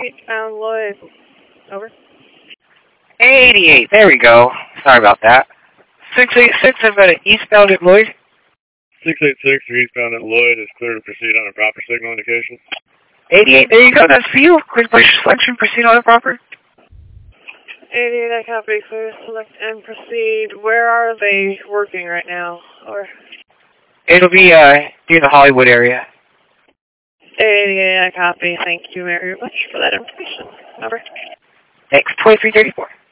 eastbound Lloyd. Over. 88, there we go. Sorry about that. 686, I've got an eastbound at Lloyd. 686, you're eastbound at Lloyd is clear to proceed on a proper signal indication. 88, there you go, that's for you. Quick push selection, proceed on a proper. 88, I copy. Clear, select, and proceed. Where are they working right now? Or It'll be near the Hollywood area. 88, I copy. Thank you very much for that information. Over. Thanks, 2334.